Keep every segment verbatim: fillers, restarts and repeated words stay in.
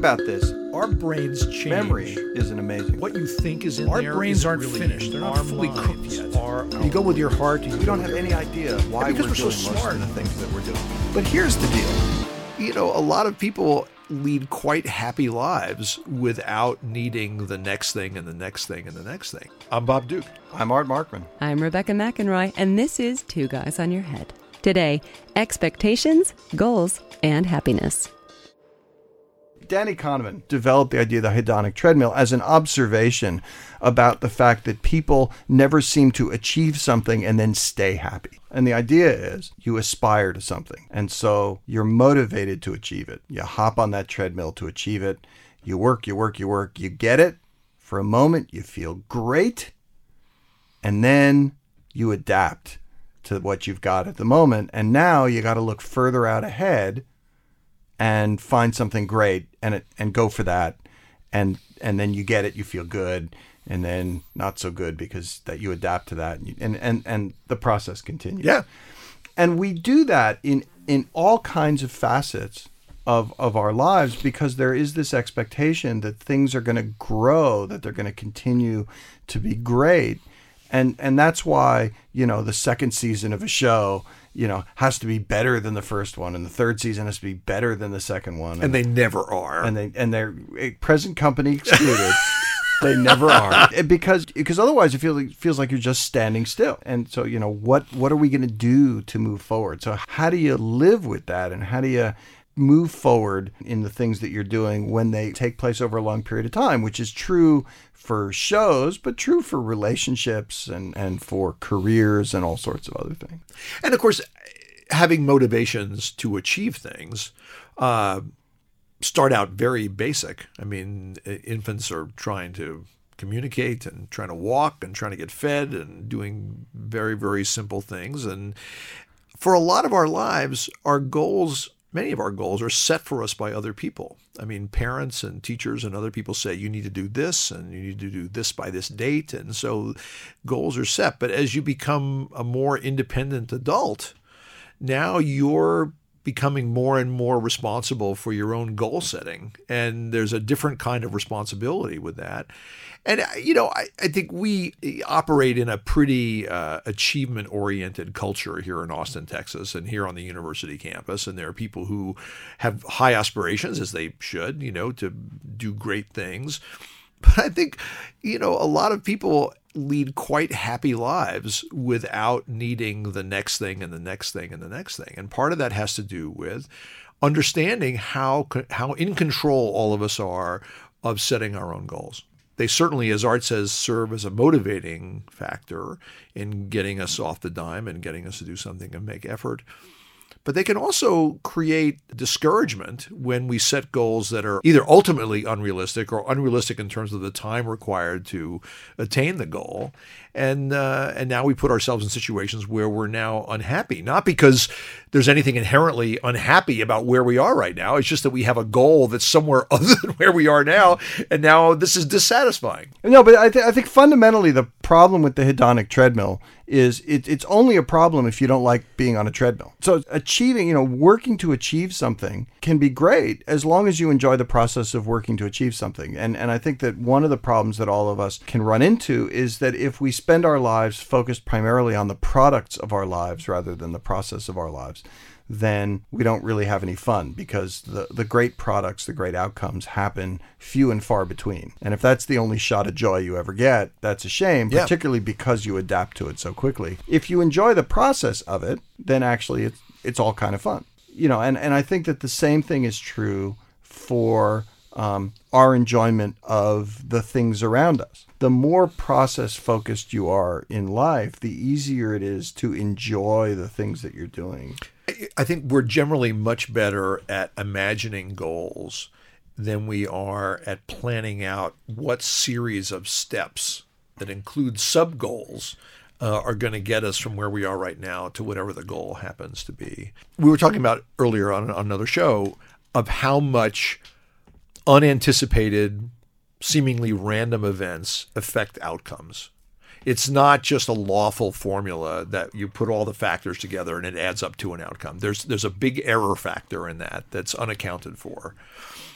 about this. Our brains change. Memory is an amazing. What you think is in Our there. Our brains is aren't really finished. They're not fully cooked yet. Are, you go with your heart. You we don't have any idea why yeah, because we're, we're doing so most smart. of the things that we're doing. But here's the deal. You know, a lot of people lead quite happy lives without needing the next thing and the next thing and the next thing. I'm Bob Duke. I'm Art Markman. I'm Rebecca McEnroy, and this is Two Guys on Your Head. Today, expectations, goals, and happiness. Danny Kahneman developed the idea of the hedonic treadmill as an observation about the fact that people never seem to achieve something and then stay happy. And the idea is you aspire to something, and so you're motivated to achieve it. You hop on that treadmill to achieve it. You work, you work, you work. You get it. For a moment, you feel great, and then you adapt to what you've got at the moment. And now you got to look further out ahead and find something great and it, and go for that. And and then you get it, you feel good, and then not so good because that you adapt to that. And, you, and, and, and the process continues. Yeah. And we do that in, in all kinds of facets of, of our lives because there is this expectation that things are going to grow, that they're going to continue to be great. And and that's why, you know, the second season of a show, you know, has to be better than the first one, and the third season has to be better than the second one. And, and they never are. And they and they're present company excluded. They never are, because because otherwise it feels it feels like you're just standing still. And so, you know, what what are we going to do to move forward? So how do you live with that, and how do you move forward in the things that you're doing when they take place over a long period of time, which is true for shows, but true for relationships and, and for careers and all sorts of other things. And of course, having motivations to achieve things uh, start out very basic. I mean, infants are trying to communicate and trying to walk and trying to get fed and doing very, very simple things. And for a lot of our lives, our goals Many of our goals are set for us by other people. I mean, parents and teachers and other people say, you need to do this and you need to do this by this date. And so goals are set. But as you become a more independent adult, now you're becoming more and more responsible for your own goal setting. And there's a different kind of responsibility with that. And, you know, I, I think we operate in a pretty uh, achievement-oriented culture here in Austin, Texas, and here on the university campus. And there are people who have high aspirations, as they should, you know, to do great things. But I think, you know, a lot of people lead quite happy lives without needing the next thing and the next thing and the next thing. And part of that has to do with understanding how how in control all of us are of setting our own goals. They certainly, as Art says, serve as a motivating factor in getting us off the dime and getting us to do something and make effort. But they can also create discouragement when we set goals that are either ultimately unrealistic or unrealistic in terms of the time required to attain the goal. And uh, and now we put ourselves in situations where we're now unhappy, not because there's anything inherently unhappy about where we are right now. It's just that we have a goal that's somewhere other than where we are now. And now this is dissatisfying. No, but I, th- I think fundamentally the problem with the hedonic treadmill is it, it's only a problem if you don't like being on a treadmill. So achieving, you know, working to achieve something can be great as long as you enjoy the process of working to achieve something. And and I think that one of the problems that all of us can run into is that if we spend our lives focused primarily on the products of our lives rather than the process of our lives, then we don't really have any fun because the, the great products, the great outcomes happen few and far between. And if that's the only shot of joy you ever get, that's a shame, yeah. particularly because you adapt to it so quickly. If you enjoy the process of it, then actually it's, it's all kind of fun. You know, and, and I think that the same thing is true for um, our enjoyment of the things around us. The more process focused you are in life, the easier it is to enjoy the things that you're doing. I think we're generally much better at imagining goals than we are at planning out what series of steps that include sub-goals uh, are going to get us from where we are right now to whatever the goal happens to be. We were talking about earlier on, on another show of how much unanticipated, seemingly random events affect outcomes. It's not just a lawful formula that you put all the factors together and it adds up to an outcome. There's there's a big error factor in that that's unaccounted for.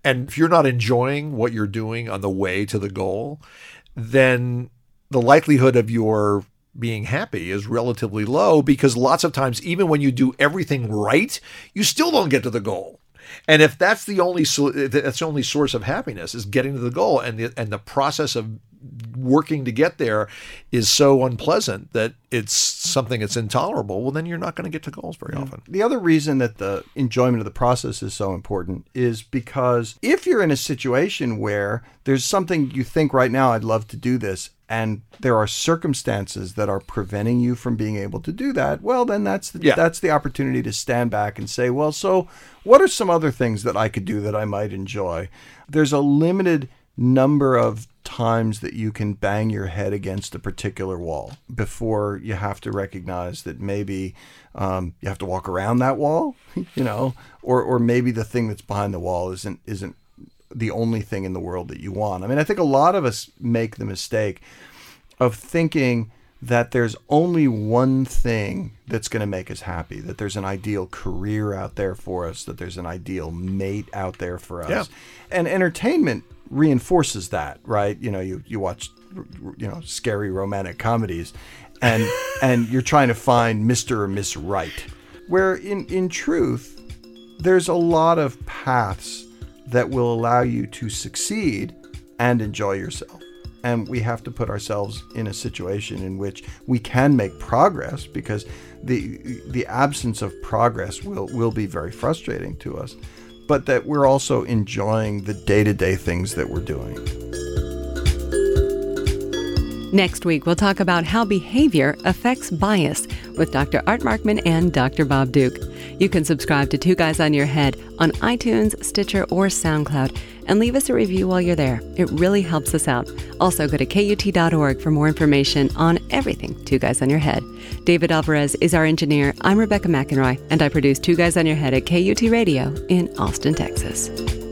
And if you're not enjoying what you're doing on the way to the goal, then the likelihood of your being happy is relatively low, because lots of times, even when you do everything right, you still don't get to the goal. And if that's the only that's the only source of happiness is getting to the goal, and the and the process of working to get there is so unpleasant that it's something that's intolerable, well, then you're not going to get to goals very often. The other reason that the enjoyment of the process is so important is because if you're in a situation where there's something you think right now, I'd love to do this, and there are circumstances that are preventing you from being able to do that, well, then that's the, Yeah. that's the opportunity to stand back and say, well, so what are some other things that I could do that I might enjoy? There's a limited number of times that you can bang your head against a particular wall before you have to recognize that maybe um, you have to walk around that wall, you know, or or maybe the thing that's behind the wall isn't isn't the only thing in the world that you want. I mean, I think a lot of us make the mistake of thinking that there's only one thing that's going to make us happy, that there's an ideal career out there for us, that there's an ideal mate out there for us. Yeah. And entertainment reinforces that, right? You know, you, you watch, you know, scary romantic comedies and and you're trying to find Mister or Miss Right. Where in, in truth, there's a lot of paths that will allow you to succeed and enjoy yourself. And we have to put ourselves in a situation in which we can make progress, because the the absence of progress will, will be very frustrating to us, but that we're also enjoying the day-to-day things that we're doing. Next week, we'll talk about how behavior affects bias with Doctor Art Markman and Doctor Bob Duke. You can subscribe to Two Guys on Your Head on iTunes, Stitcher, or SoundCloud, and leave us a review while you're there. It really helps us out. Also, go to K U T dot org for more information on everything Two Guys on Your Head. David Alvarez is our engineer. I'm Rebecca McEnroy, and I produce Two Guys on Your Head at K U T Radio in Austin, Texas.